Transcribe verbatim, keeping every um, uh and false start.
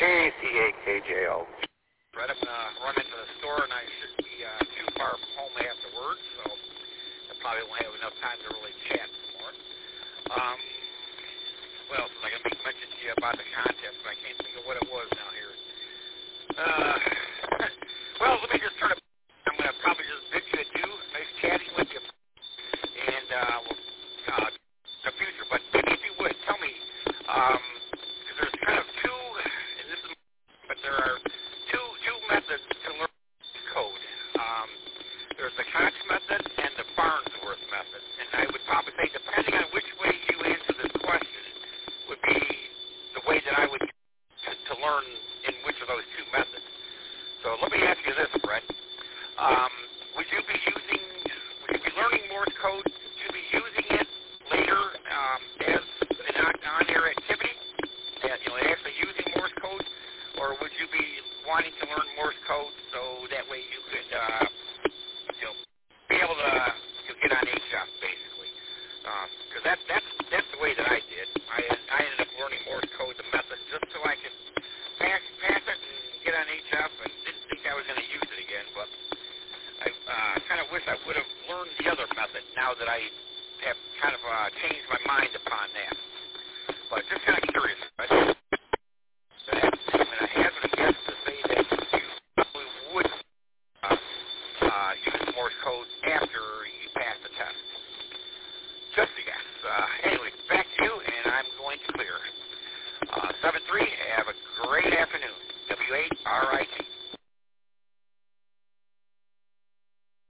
K C A K J O. Brett, I'm going to run into the store, and I shouldn't be uh, too far from home afterwards, so I probably won't have enough time to really chat anymore. Um, what else was I going to mention to you about the contest, but I can't think of what it was now here. Uh, well, let me just turn it. I'm going to probably just bid you adieu. Nice chatting with you. And, uh, well, uh, the future. But maybe if you would, tell me, um, because there's kind of two, and this is, but there are two, two methods to learn code. Um, there's the Cox method and the Farnsworth method. And I would probably say, depending on which way you answer this question, would be the way that I would to, to learn in which of those two methods. So let me ask you this, Brett. Um, would you be using, would you be learning Morse code? Would you be using it later um, as an on-air activity? Uh, you know, actually using Morse code? Or would you be wanting to learn Morse code so that way you could, uh, you know, be able to you know, get on H F, basically? Because uh, that, that's, that's the way that I did. I, I ended up learning Morse code, the method, just so I could pass, pass it and get on H F, and didn't think I was going to use it again, but I uh, kind of wish I would have learned the other method now that I have kind of uh, changed my mind upon that. But just kind of curious. Right?